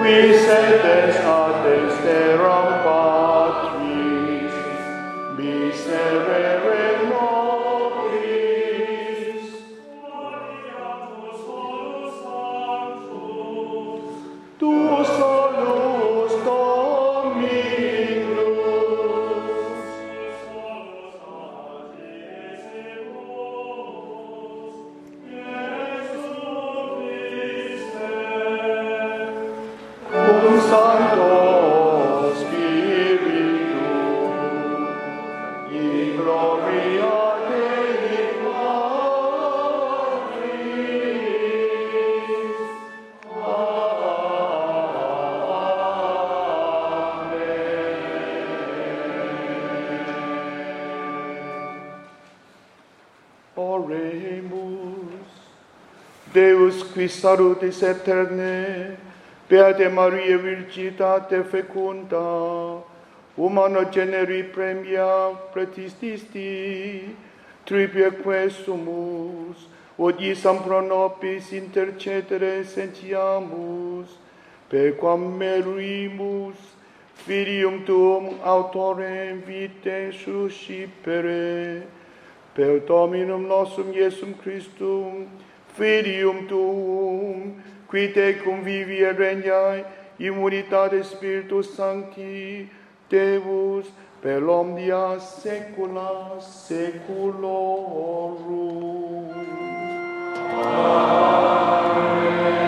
sedes ades teram Patris, miserere nobis, tu solus Dominus, cum Sancto Spiritu, in gloria Dei Patris. Oremus. Deus qui salutis aeterne, beate Mariae virginitate fecunda, humano generi premia pretististi, triplique sumus, odisam pro nobis intercedere sentiamus, perquam merimus filium tuum autorem vitae suscipere, per Dominum nostrum Iesum Christum, Filium tuum, qui te convivi et regnai in unitate Spiritus Sancti, Deus, per omnia saecula saeculorum. Amen.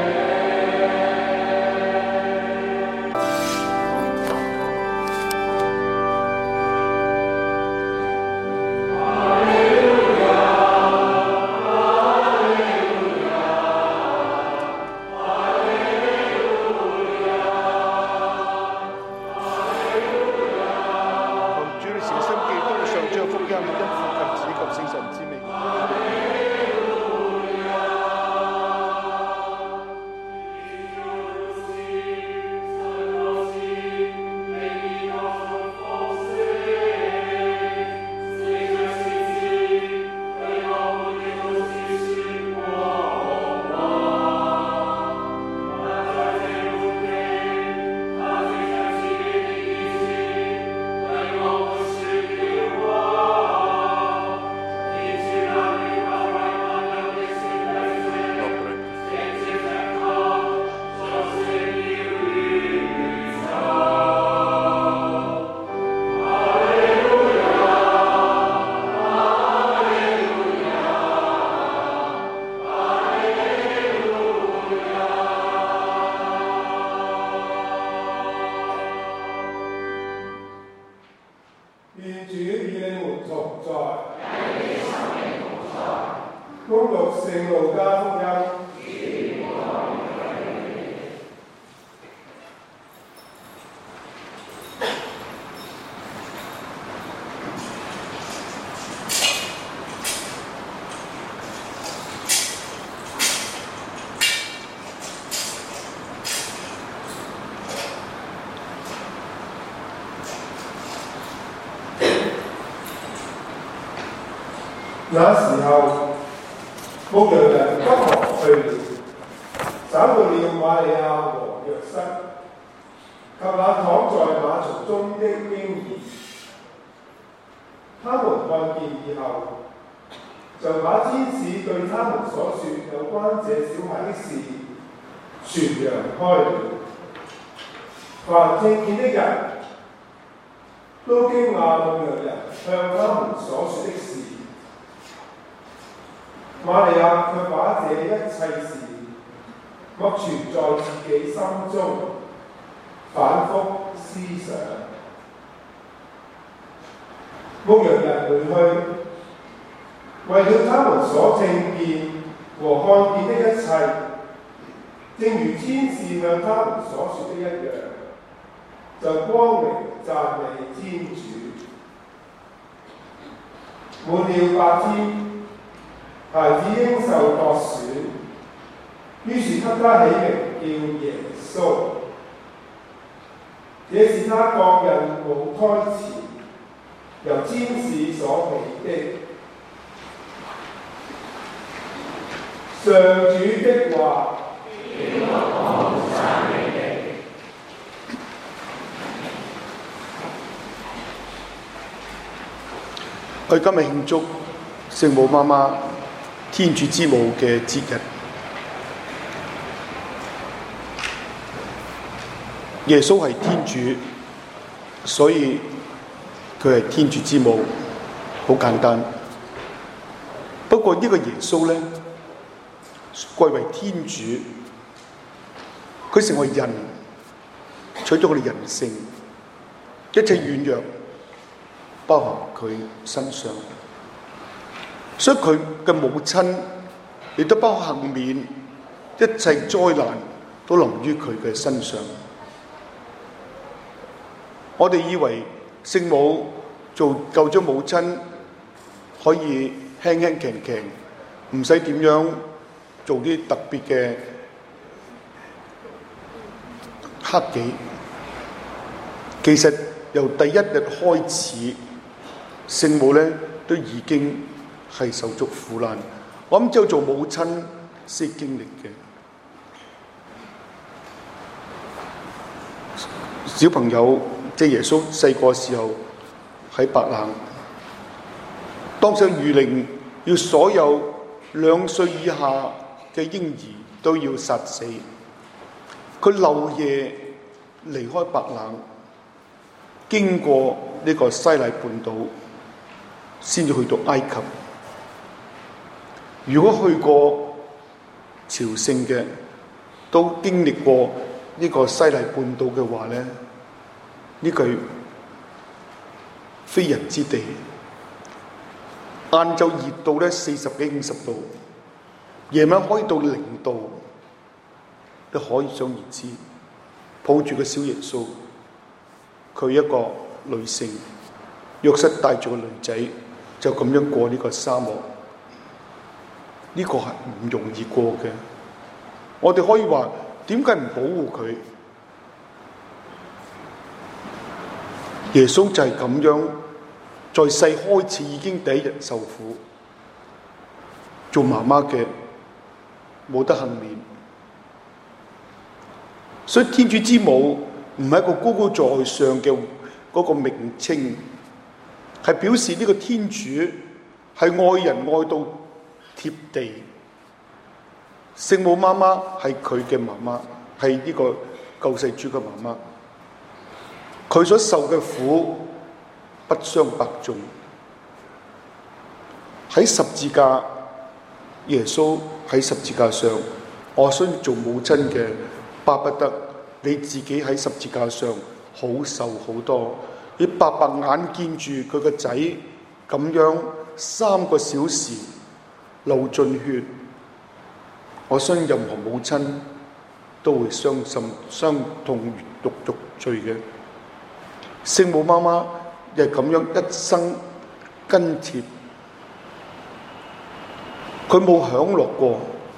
那時候，牧羊人急忙去了，找到了瑪利亞和約瑟，及那躺在馬槽中的嬰兒。他們看見以後，就把天使對他們所說有關這小孩的事傳揚開了。凡聽見的人都驚訝牧羊人向他們所說的事。瑪利亞卻把這一切事默存在自己心中，反覆思想。牧羊人回去，為了他們所聽見和看見的一切，正如天使向他們所說的一樣，就光榮讚美天主。滿了8天，孩子應受割損，於是給他起名叫耶穌。這是他各孕母胎前由天使所起的。上主的話。 我哋今日慶祝聖母媽媽天主之母嘅節日。耶穌係天主，所以佢係天主之母，好簡單。不過呢個耶穌呢，貴為天主，佢成為人，取咗我哋人性，一切軟弱包含佢身上，所以佢嘅母親亦都包幸免，一切災難都臨於佢嘅身上。我哋以為聖母做救咗母親可以輕輕強強，唔使點樣做啲特別嘅克己。其實由第一日開始，聖母咧都已經係受足苦難。我諗只有做母親先經歷嘅。小朋友即係耶穌細個時候喺白冷，當時諭令要所有2歲以下嘅嬰兒都要殺死。佢漏夜離開白冷，經過呢個西奈半島，先至去到埃及。如果去過朝聖嘅，都經歷過呢個西奈半島嘅話咧，呢句非人之地。晏晝熱到咧40幾50度，夜晚可以到0度，你可以想而知。抱住個小耶穌，佢一個女性，約瑟帶住個女仔，就咁樣過呢個沙漠。呢個係唔容易過嘅。我哋可以話，點解唔保護佢？耶穌就係咁樣，在世開始已經第一日受苦，做媽媽嘅冇得幸免。所以天主之母唔係一個高高在上嘅嗰個名稱，係表示呢個天主係愛人愛到貼地。聖母媽媽係佢嘅媽媽，係呢個救世主嘅媽媽。佢所受嘅苦不相伯仲。喺十字架，耶穌喺十字架上，我相信做母親嘅巴不得你自己喺十字架上好受好多。你白白眼見住佢個仔咁樣3個小時流盡血，我相信任何母親都會傷心、傷痛欲欲罪嘅。聖母媽媽又係咁樣一生跟貼，佢冇享樂過，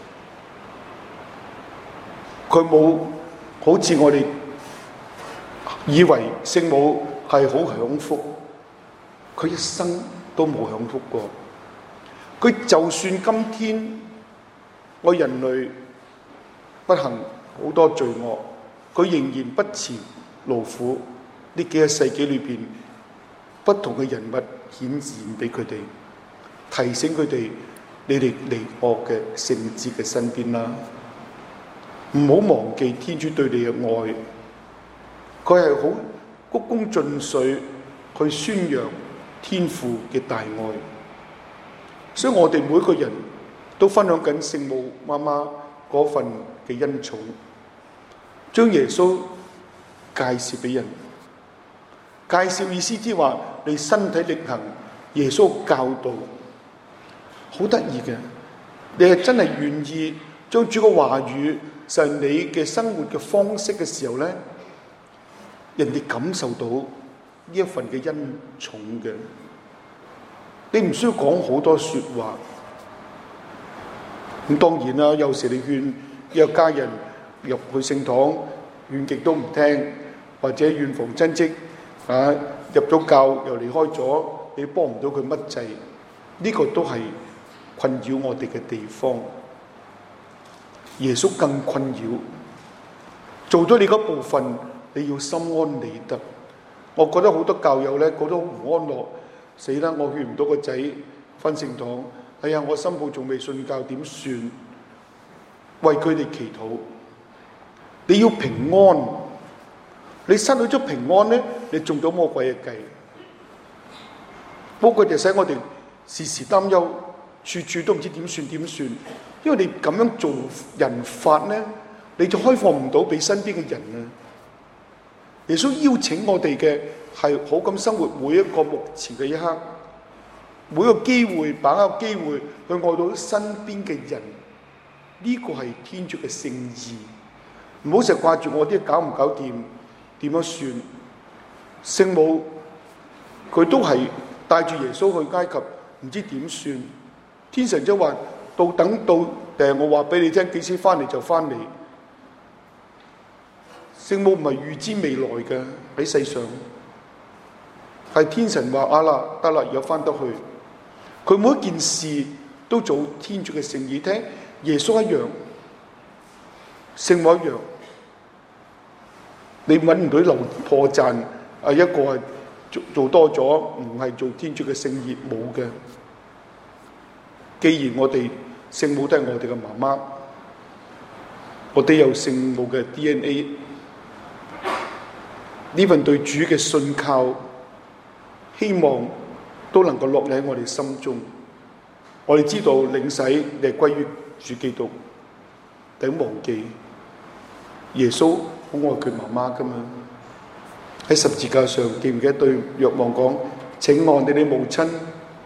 佢冇好似我哋以為聖母係好享福，佢一生都冇享福過。佢就算今天我人類不幸好多罪惡，佢仍然不辭勞苦。呢幾個世紀裏邊，不同嘅人物顯現俾佢哋，提醒佢哋：你哋離惡嘅聖子嘅身邊啦，唔好忘記天主對你嘅愛。佢係好鞠躬盡瘁去宣揚天父嘅大愛。所以我哋每個人都分享緊聖母媽媽嗰份嘅恩寵，將耶穌介紹俾人。介紹意思之話，你身體力行耶穌教導，好得意嘅。你係真係願意將主嘅話語就係你嘅生活嘅方式嘅時候咧，人哋感受到呢一份嘅恩寵嘅。你唔需要講好多說話。咁當然啦，有時你勸約家人入去聖堂，勸極都唔聽，或者遠逢親戚入咗教又離開咗，你幫唔到佢乜滯，呢個都係困擾我哋嘅地方。耶穌更困擾，做咗你嗰部分，你要心安理得。我覺得好多教友咧，覺得唔安樂， 死啦！我勸唔到個仔返聖堂，哎呀，我新抱仲未信教，點算？為佢哋祈禱。你要平安，你失去咗平安呢，你中咗魔鬼嘅計。魔鬼就使我哋時時擔憂，處處都唔知點算。因為你咁樣做人法呢，你就開放唔到俾身邊嘅人啊。耶穌邀請我哋嘅係好咁生活每一個目前嘅一刻，每個機會把握機會去愛到身邊嘅人，呢個係天主嘅聖意。唔好成日掛住我啲搞唔搞掂，點樣算？聖母佢都係帶住耶穌去埃及，唔知點算。天神就話等到我話俾你聽幾時翻嚟就翻嚟。聖母唔係預知未來嘅喺世上，係天神話啊啦得啦，而家翻得去。佢每一件事都做天主嘅聖意。聽耶穌一樣，聖母一樣。你揾唔到留破綻，一個係做多咗，唔係做天主嘅聖意，冇嘅。既然我哋聖母都係我哋嘅媽媽，我哋有聖母嘅 DNA， 呢份對主嘅信靠，希望都能夠落喺我哋心中。我哋知道領洗你係歸於主基督，但忘記耶穌好愛佢媽媽噶嘛？喺十字架上記唔記得對若望講：請愛你哋母親。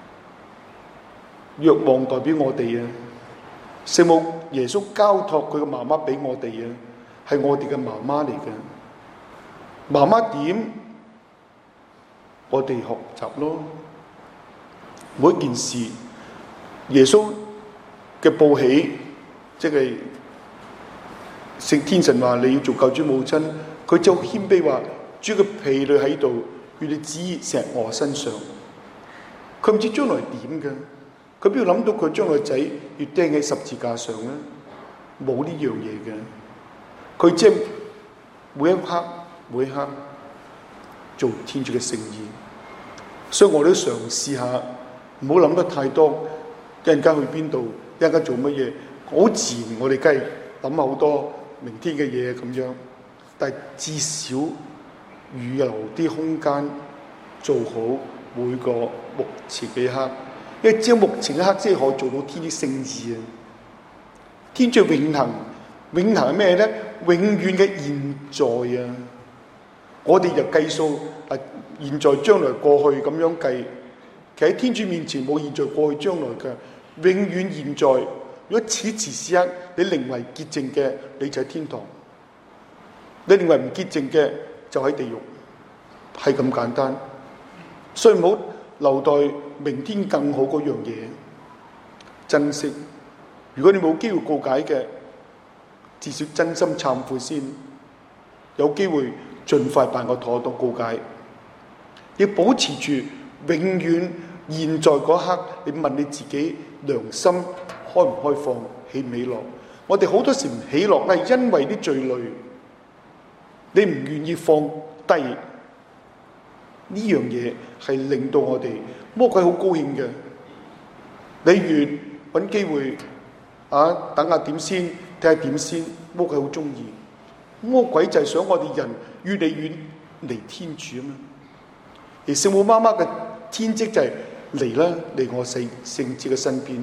若望代表我哋啊，聖母耶穌交託佢嘅媽媽俾我哋啊，係我哋嘅媽媽嚟嘅。媽媽點，我哋學習咯。每一件事，耶穌嘅報喜，即係聖天神話你要做救主母親，佢就謙卑話：主嘅婢女喺度，願你旨意成我身上。佢唔知將來點嘅，佢邊度諗到佢將來仔要釘喺十字架上咧？冇呢樣嘢嘅，佢即係每一刻做天主嘅聖意。所以我都嘗試下，唔好諗得太多，一陣間去邊度，一陣間做乜嘢，好自然我哋梗係諗好多明天嘅嘢咁樣，但係至少預留啲空間做好每個目前嘅一刻，因為只有目前一刻先可以做到天主聖意啊！天主永恆，永恆係咩咧？永遠嘅現在啊！我哋就計數啊，現在、將來、過去咁樣計，其實喺天主面前冇現在、過去、將來嘅，永遠現在。如果此時此刻你靈為潔淨嘅，你就喺天堂；你靈為唔潔淨嘅，就喺地獄，係咁簡單。所以唔好留待明天更好嗰樣嘢，珍惜。如果你冇機會告解嘅，至少真心懺悔先，有機會盡快辦個妥當告解。要保持住永遠現在嗰刻，你問你自己良心開唔開放，喜唔喜樂？我哋好多時唔喜樂係因為啲罪累，你唔願意放低呢樣嘢，係令到我哋魔鬼好高興嘅。你越揾機會等下點先，睇下點先，魔鬼好中意。魔鬼就係想我哋人越嚟越離天主啊嘛。而聖母媽媽嘅天職就係嚟啦，嚟我聖子嘅身邊。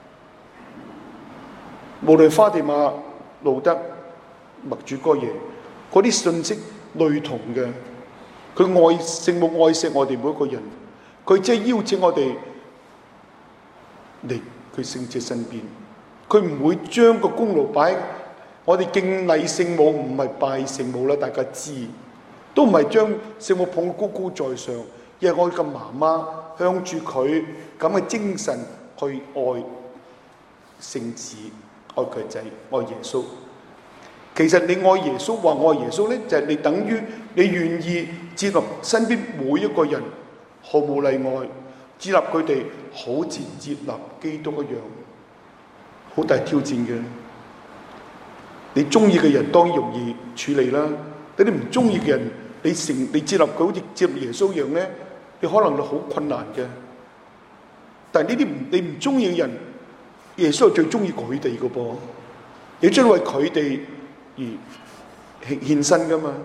無論花地瑪、路德、默主哥耶，嗰啲信息類同嘅。佢愛聖母愛惜我哋每一個人，佢只係邀請我哋嚟佢聖子身邊。佢唔會將個功勞擺，我哋敬禮聖母唔係拜聖母啦，大家知，都唔係將聖母捧高高在上，而係我嘅媽媽向住佢咁嘅精神去愛聖子。愛佢仔，愛耶穌。其實你愛耶穌，話愛耶穌咧，就係你等於你願意接納身邊每一個人，毫無例外，接納佢哋好似接納基督一樣，好大挑戰嘅。你中意嘅人當然容易處理啦，但你唔中意嘅人，你接納佢好似接納耶穌一樣咧， 你可能好困難嘅，但係呢啲你唔中意嘅人，耶穌係最中意佢哋嘅噃，你將為佢哋而獻身噶嘛。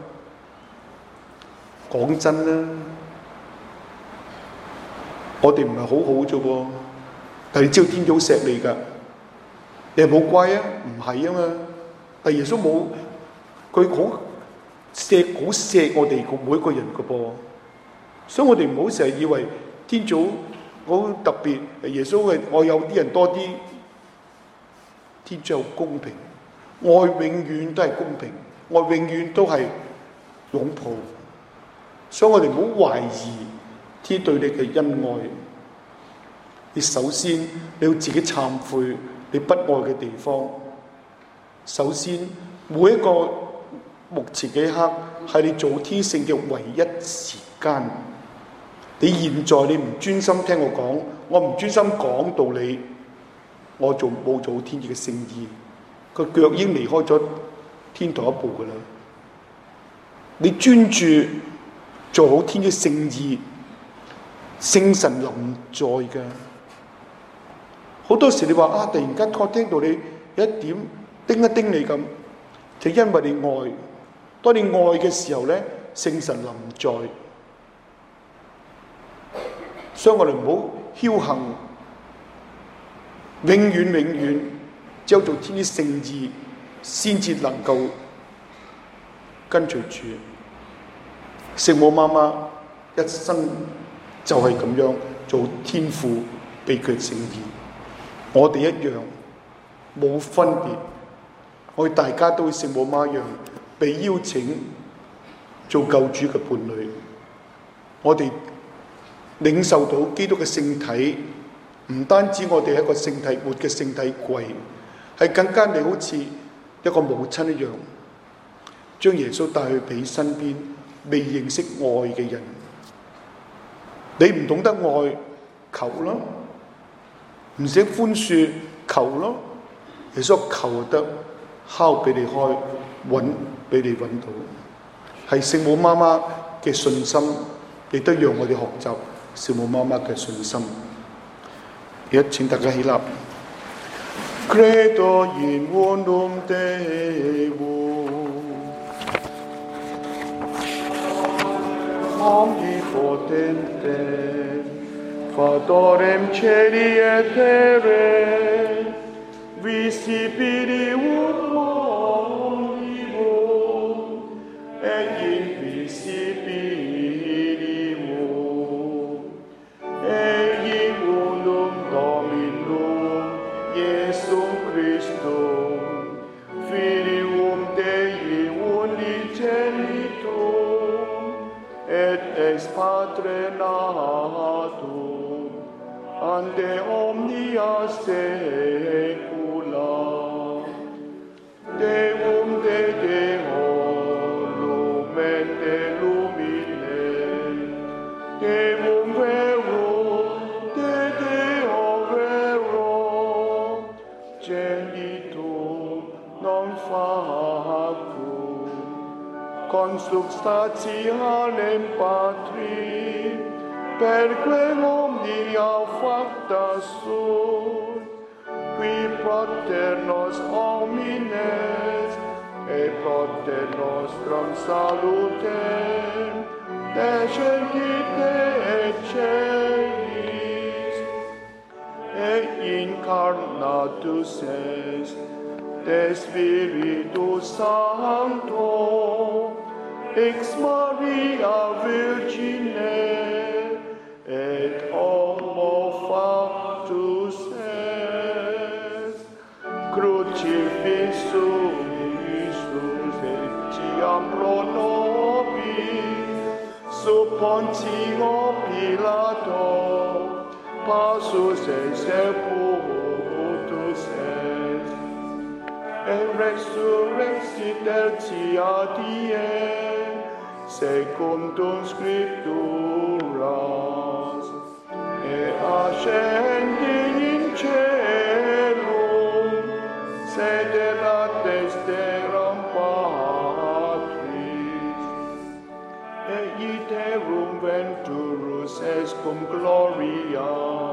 講真啦，我哋唔係好好啫喎，但係你知道天主錫你㗎，你係冇乖啊？唔係啊嘛，但係耶穌冇，佢好錫我哋個每一個人嘅噃，所以我哋唔好成日以為天主好特別，耶穌係我有啲人多啲，天主有公平，愛永遠都係公平，愛永遠都係擁抱。所以我哋唔好懷疑天對你嘅恩愛。你首先你要自己懺悔你不愛嘅地方。首先每一個目前嘅一刻係你做天聖嘅唯一時間。你現在你唔專心聽我講，我唔專心講道理，我冇做天主嘅聖意，個腳已經離開咗天台一步㗎啦。你專注做好天主聖意，聖神臨在嘅。好多時你話啊，突然間我聽到你有一點叮一叮你咁，就因為你愛。當你愛嘅時候咧，聖神臨在。所以我哋唔好僥倖，永遠只有做天主聖意，先至能夠跟隨主。聖母媽媽一生就係咁樣做天父俾佢聖意，我哋一樣冇分別，我哋大家都聖母媽一樣被邀請做救主嘅伴侶。我哋領受到基督嘅聖體，唔單止我哋係一個聖體活嘅聖體櫃，係更加你好似一個母親一樣，將耶穌帶去俾身邊未認識愛嘅人。你唔懂得愛，求咯；唔識寬恕，求咯。耶穌求得，敲俾你開，揾俾你揾到。係聖母媽媽嘅信心，亦都讓我哋學習聖母媽媽嘅信心。而家請大家起立。Credo in unum Deum, omnipotente, Fatorem Celi et Terrae, visibilium omnibus et invisibilium, et unum Dominum Iesum Christum, Filium Dei unigenitum, et ex Patre natum, ante omnia saecula, Deum de Deo lumen de lumine, Deum verum de Deo vero, genitum non factum, consubstantialem Patri, perque omnia facta sunt, qui paternos homines, et pater nostrum salutem, descendite et celis, et incarnatus est de Spiritus Sancto, ex Maria Virgine, et homo factus est, crucifixus Iisus etiam pro nobis, sub Pontio Pilato, passus et sepultus est, et resurrexit tertia die, secundum Scripturas, et ascendi in caelum, sederat dexteram Patris, et iterum venturus es cum gloria,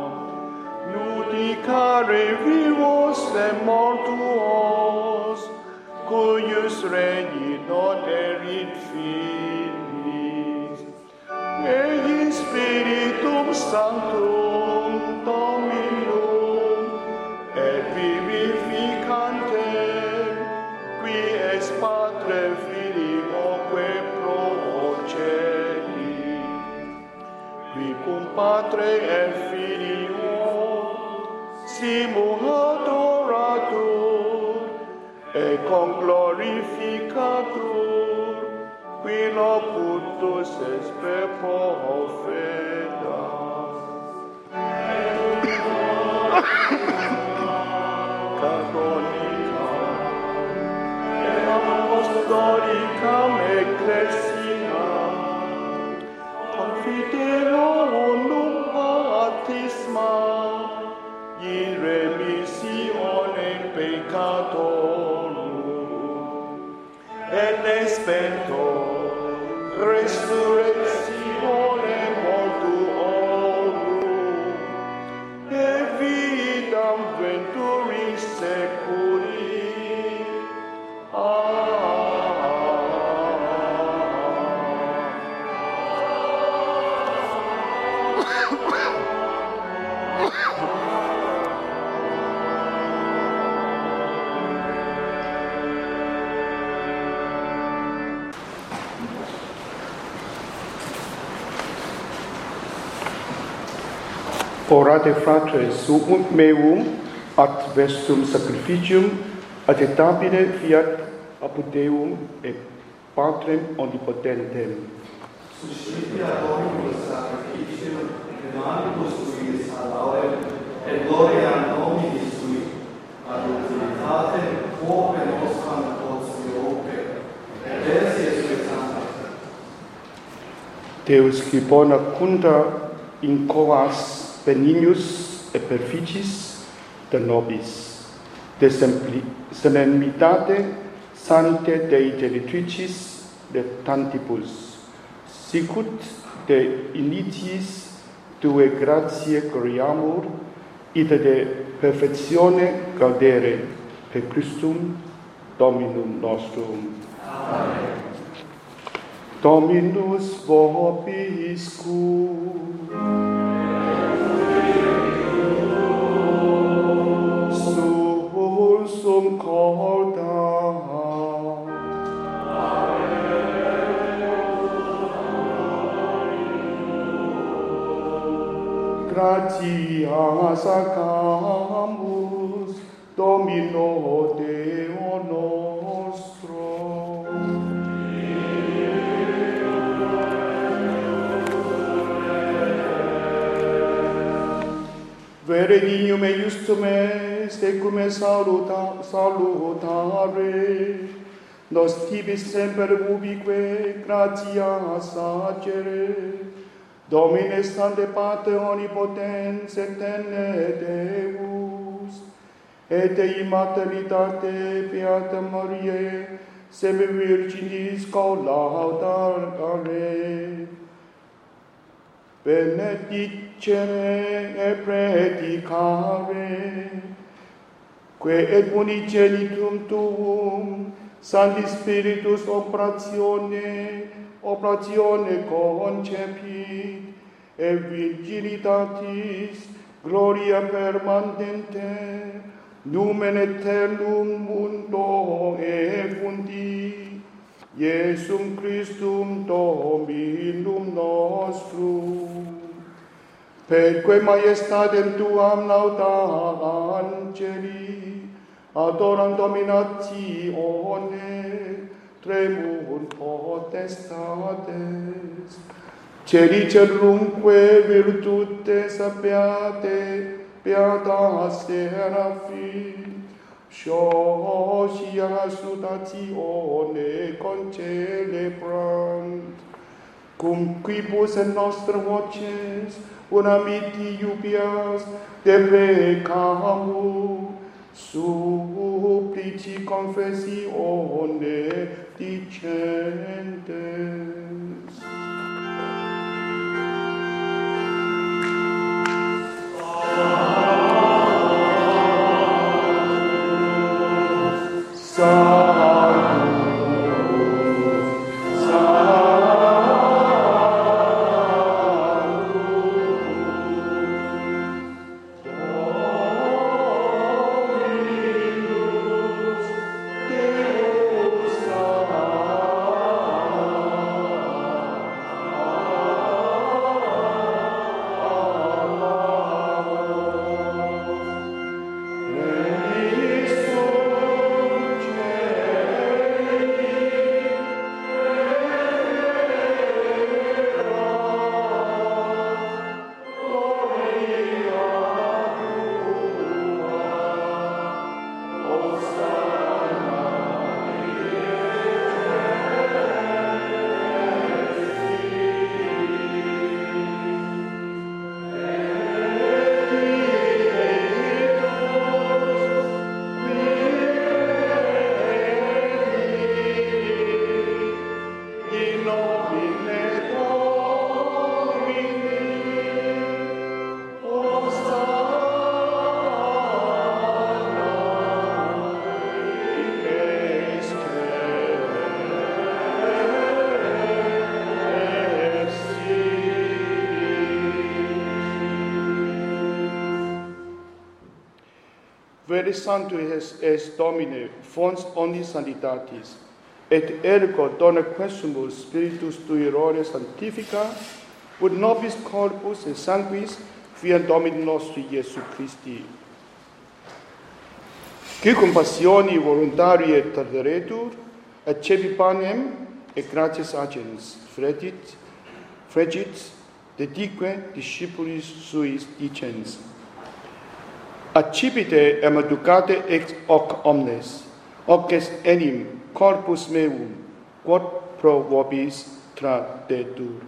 nudicare vivos et mortuos, cuius regni non erit finis, et in Spiritum Sanctum Dominum, et vivificantem, qui es Patre Filioque procedi, qui cum Patre et Filio simul adoratur, et con glorificatur, qui locutus es per profetas. Canonica et apostolicam ecclesia, confideronum baptisma, in remissione peccatorum, et spento resurrectione mortuorum, et vitam venturis seculi. Orate fratres suum meum ad vestum sacrificium adjectabile fiat apud Deum et Patrem omnipotentem. Suscitia Dominus sacrificium in manibus tuis ad laudem et gloria nomini sui, ad utilitatem quoque nostram potioque, et esis sui sancta. Deus qui bona cunda in coas benignus et perficis de nobis, de solemnitate sancte Dei genitricis de tantibus, sicut de initiis tue gratiae gloriamur, ita de perfectione gaudere per Christum Dominum nostrum. Amen. Dominus vobiscum. Sursum corda. Gratias accamus Domino Deo nostro. Vere dignum et justum est, ecum est salutare, nos tibi semper ubique gratias agere, Domine Sancte Pater omnipotens eterne Deus, et Dei Maternitate Beata Mariae, semi Virginis collaudare, benedicere et predicare, que et unigenitum tuum, Sancti Spiritus operatione concepit, et virginitatis gloria permanente, numen aeternum mundo effundi, Iesum Christum Dominum nostrum. Perque maiestatem tuam lauda angeli, adorant dominatione, tremunt potestates. Celi celumque virtutes beata serafim, Socia sudatione concelebrant, cum quibus et nostra voces unamiti iubias deprecamu, supplici confessione dicentes. Vere Sancto es Domine, fons omnis sanitatis, et ergo dona quesumus Spiritus Tui errore sanctifica, ut nobis corpus et sanguis fiat Domini nostri Iesu Christi. Qui cum passioni voluntarie tardaretur, accepi panem et gratias agens, fregit, dedique discipulis suis dicens. Accipite em educate ex hoc omnes, hoc est enim corpus meum, quod pro vobis tradetur.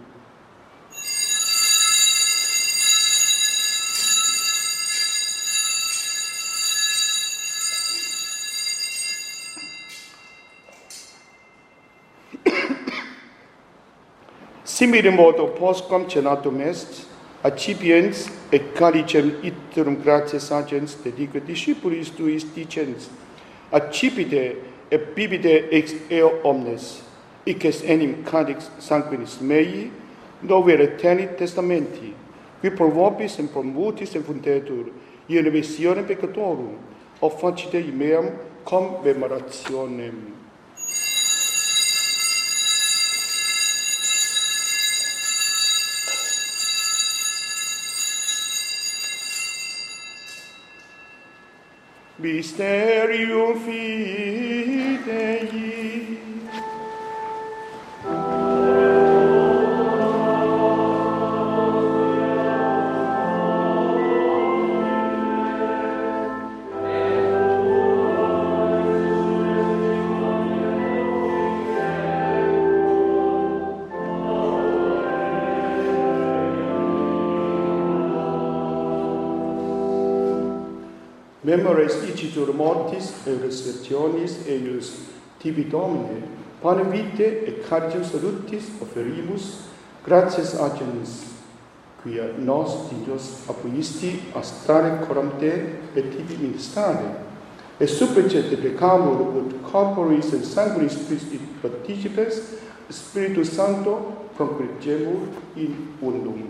Simile modo postquam cenatum est, accipiens et calicem iterum gratias agens dedique discipulis tuis dicens, accipite et bibite ex eo omnes, hic est enim cadix sanguinis mei, novere tenit testamenti, qui pro vobis et pro multis infundetur, in remissione peccatorum, officite meam commemorationem. Mysterium Fidei. Memores dicitur mortis et resurrectionis eius tibi Domine, panem vitae et cardium salutis offerimus, gratias agens, quia nos Dios appuisti a stare coram te et tibi ministrare, et supplicet te plecamur ut corporis et sanguinis Christi participes, Spiritus Sancto concregemur in undum.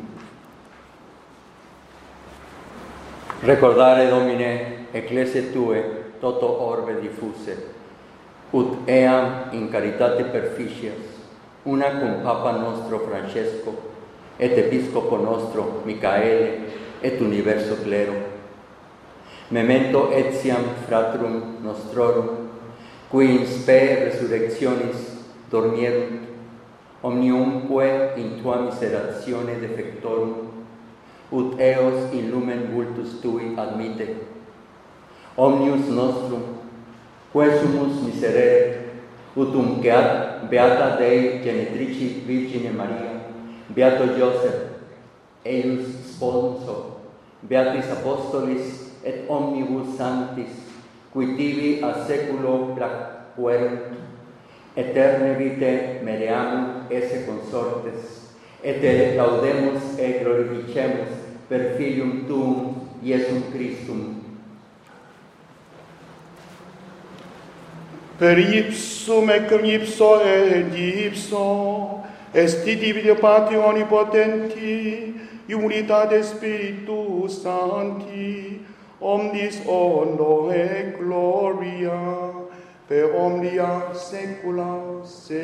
Recordare, Domine, ecclesiae Tue, toto orbe diffuse, ut eam in caritate perficias, una cum Papa nostro Francesco, et Episcopo nostro Micaele, et universo clero. Memento etiam fratrum nostrorum, qui in spe resurrectionis dormierunt, omniumque in Tua miseratione defectorum, ut eos in lumen vultus Tui admite. Omnius nostrum, quesumus miserere, utum beata Dei genitrici Virgine Maria, beato Joseph, eius sponso, beatis apostolis et omnibus sanctis, qui tibi a seculo placuerunt, eterne vitae mereamur esse consortes, et te laudemus et glorificemus per Filium Tuum, Iesum Christum. per ipsum et cum ipso et ipso, esti Divino Patri omnipotenti, unitate Spiritus Sancti, omnis honor et gloria, per omnia saecula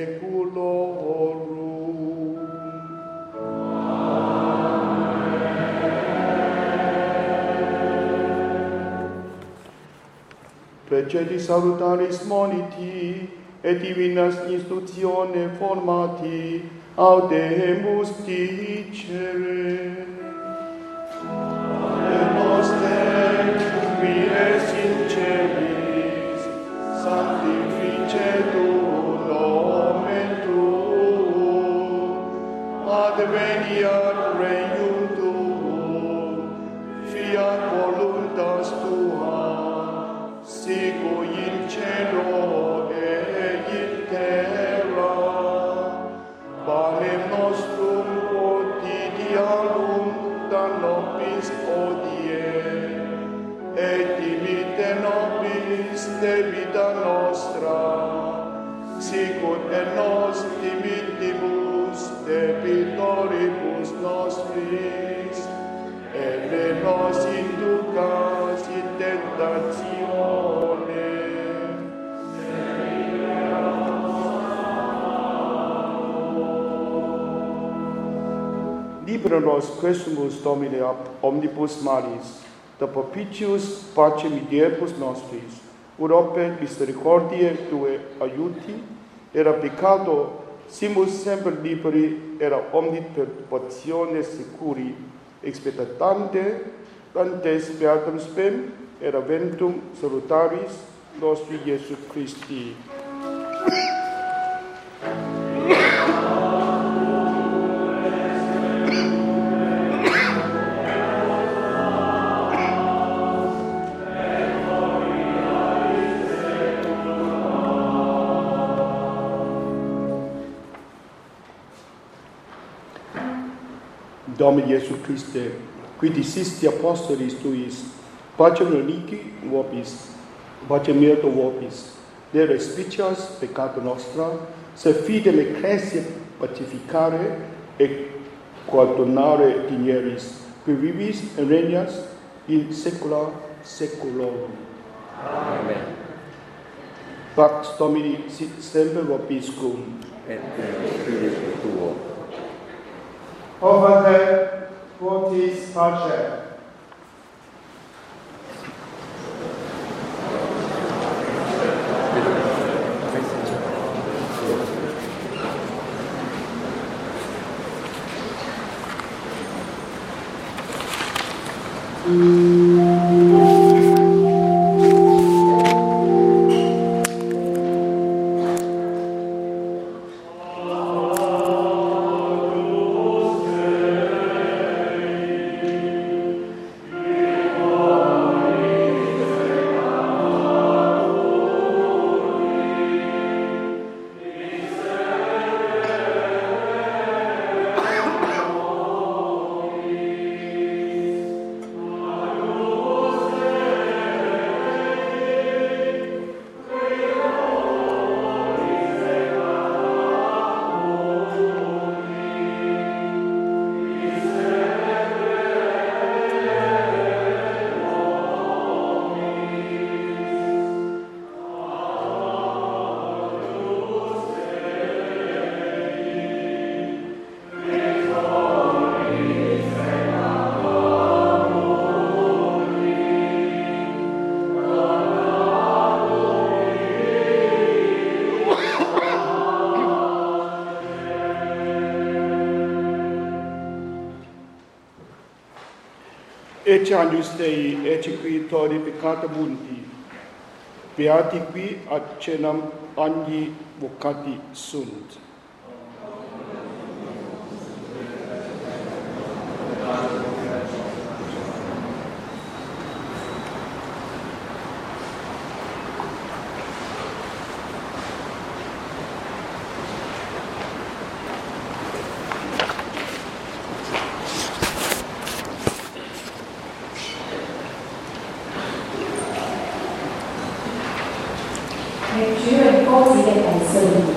saeculorum. Precedi salutaris moniti, et divinas instructione formati, audemus dicere. Nostre, qui es in celis, sanctificetur nomen tuum, adveniat regnum tuum, fiat voluntas tua, sicut in cielo et in terra. Panem nostrum quotidianum da nobis hodie, et dimitte nobis debita nostra, sicut et nos dimittimus debitoribus nostris, et ne nos inducas in tentatione, libera nos quesumus Domine ab omnibus malis, da propitius pacem ideibus nostris, ut opet misericordiae Tue aiuti, era peccato simus semper liberi, era omnit perturbatione securi, expectatante dantes beatum spem, era ventum salutaris nostri Iesu Christi. Domine Iesu Christe, qui disisti apostolis Tuis, pacem reliqui vobis, pacem mirto vobis, de respicias peccata nostra, se fidem ecclesia pacificare et coadunare digneris, qui vivis et regnas in saecula saeculorum. Amen. Pax Domini sit semper vobiscum. Et spiritu tuo. Ovate votis pacem. Ecce agnus Dei, ecce qui tolli peccata mundi, beati qui ad cenam agni vocati sunt. 係主榮歌子嘅第4年。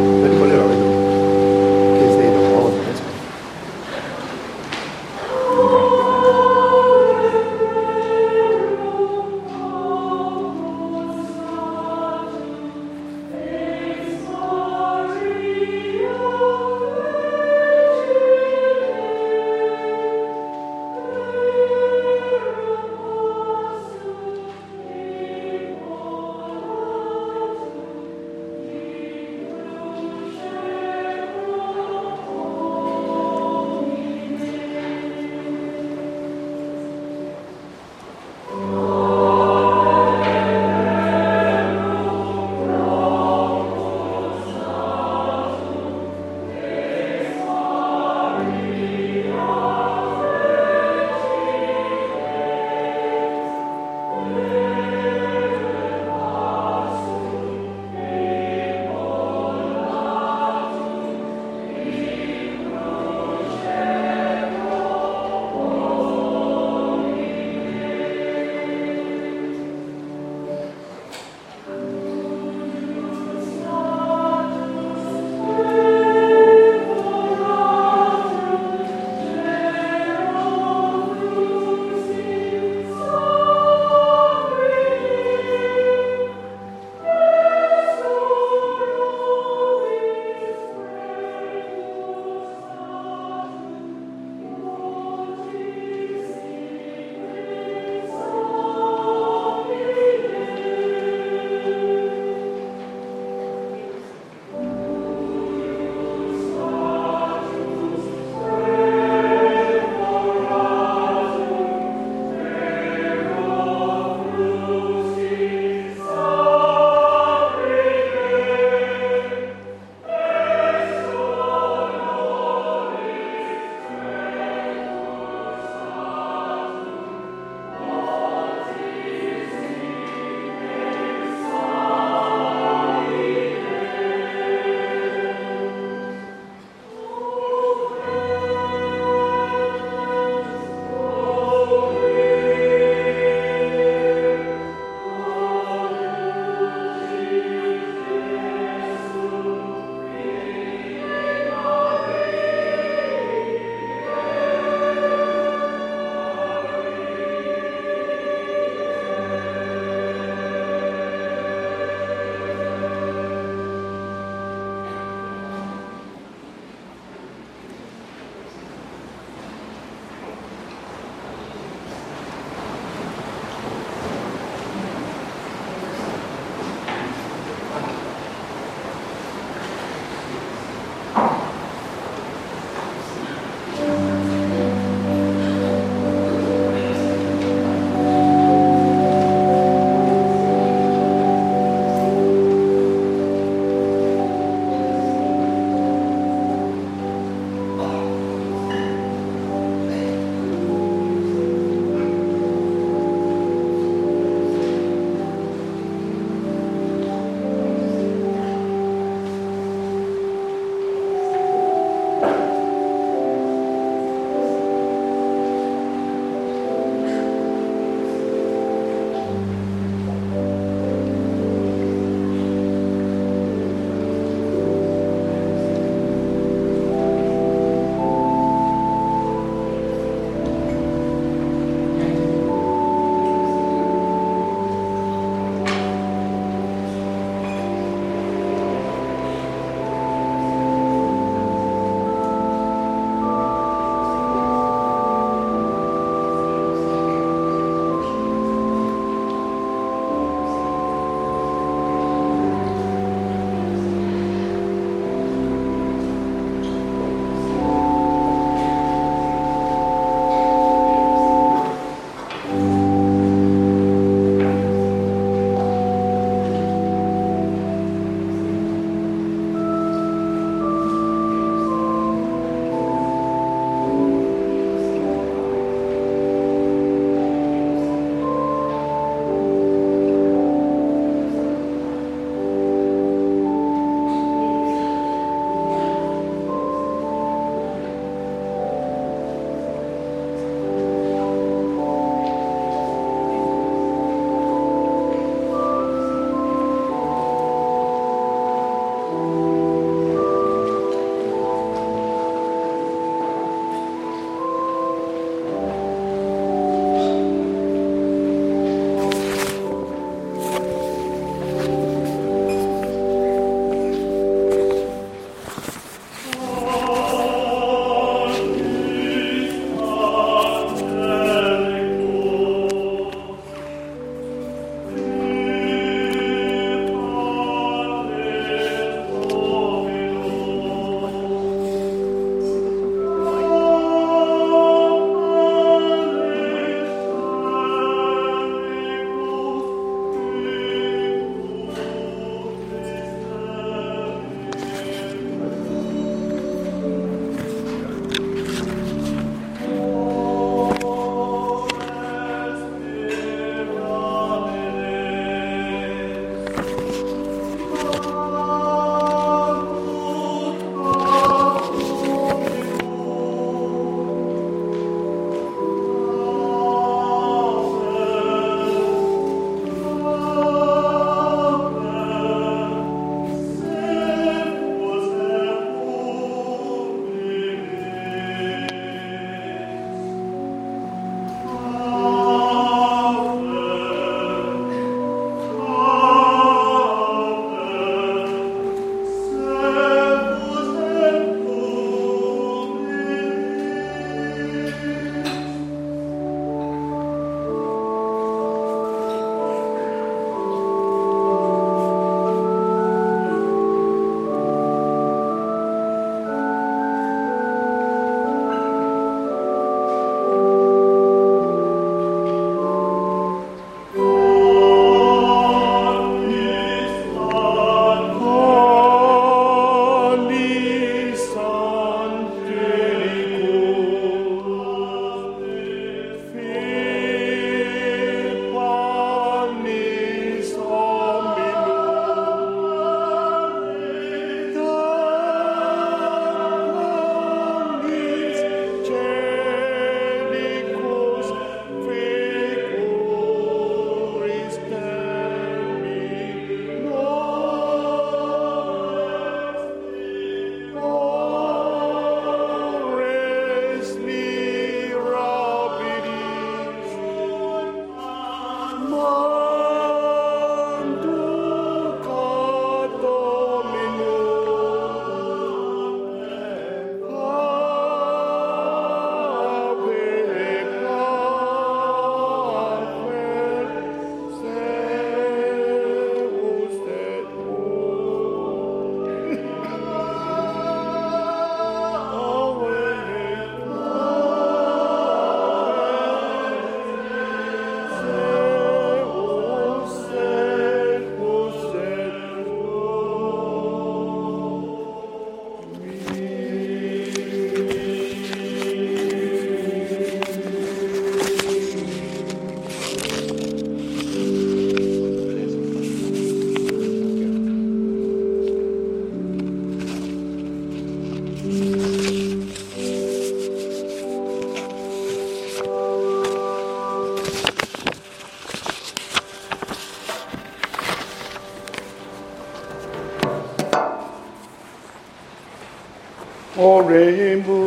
嗰啲過嚟喺度，其實同我哋一齊。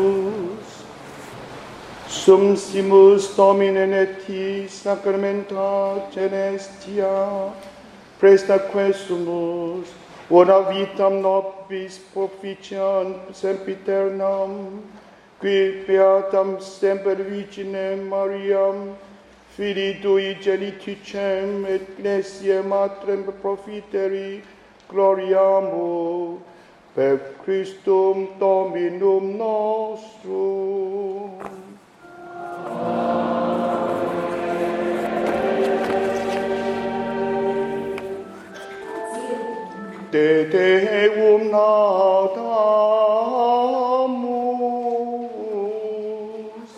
Sumsimus Domine neti sacramenta celestia, presta quesumus, bona vitam nobis propitiam sempiternam, qui beatam semper Virginem Mariam, Filii Tui geniticem et Ecclesiae Matrem profiteri gloriamo, per Christum Dominum nostrum. Te Deum laudamus.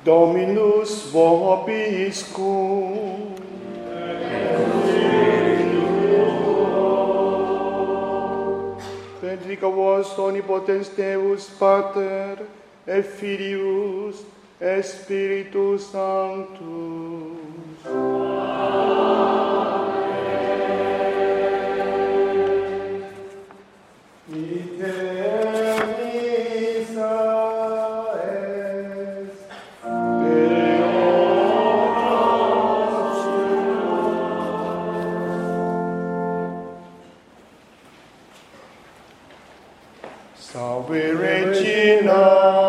Dominus vobiscum. Benedica vos omnipotens Deus Pater, et Filius, et Spiritus Sanctus. Salve Regina,